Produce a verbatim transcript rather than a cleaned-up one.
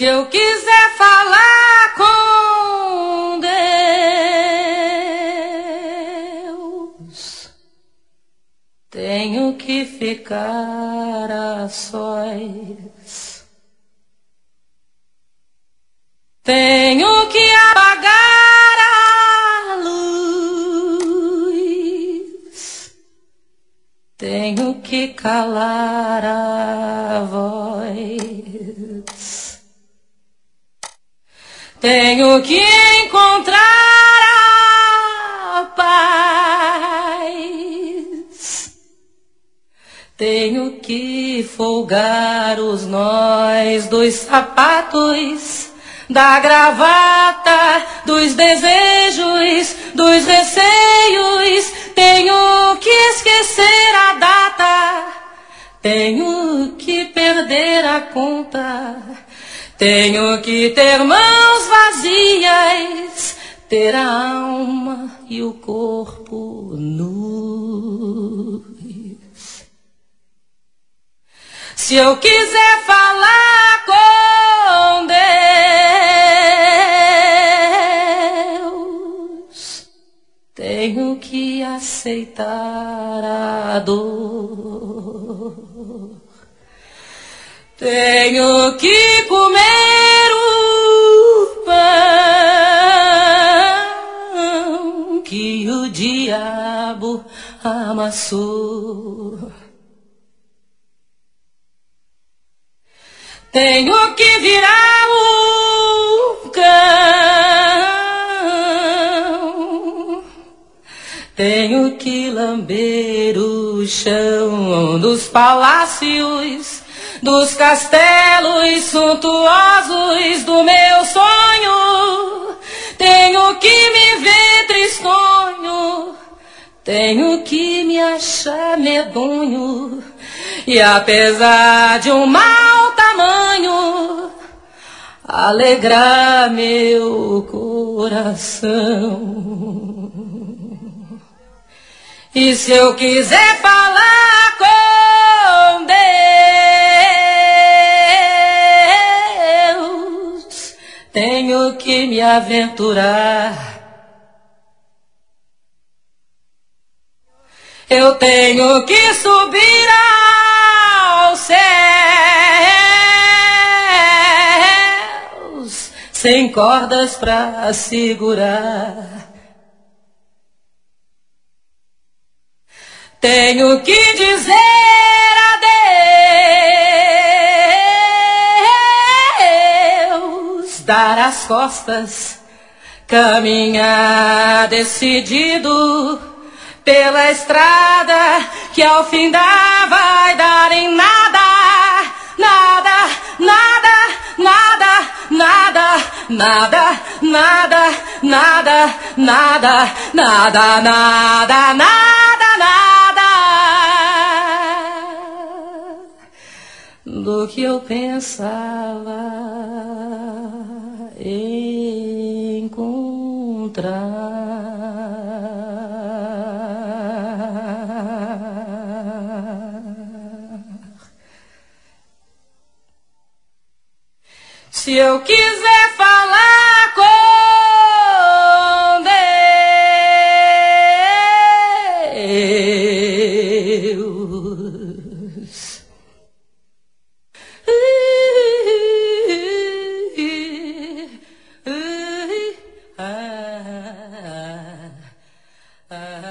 Se eu quiser falar com Deus, tenho que ficar a sós. Tenho que apagar a luz, tenho que calar a voz, tenho que encontrar a paz, tenho que folgar os nós dos sapatos, da gravata, dos desejos, dos receios. Tenho que esquecer a data, tenho que perder a conta, tenho que ter mãos vazias, ter a alma e o corpo nus. Se eu quiser falar com Deus, tenho que aceitar a dor, tenho que comer o pão que o diabo amassou. Tenho que virar o cão, tenho que lamber o chão dos palácios, dos castelos suntuosos do meu sonho. Tenho que me ver tristonho, tenho que me achar medonho, e apesar de um mau tamanho, alegrar meu coração. E se eu quiser falar com Deus, tenho que me aventurar. Eu tenho que subir aos céus, sem cordas pra segurar. Tenho que dizer adeus, dar as costas, caminhar decidido pela estrada que ao fim dá vai dar em nada, nada, nada, nada, nada, nada, nada, nada, nada, nada, nada, nada, nada do que eu pensava encontrar. Se eu quiser falar com Deus, ah, ah, ah.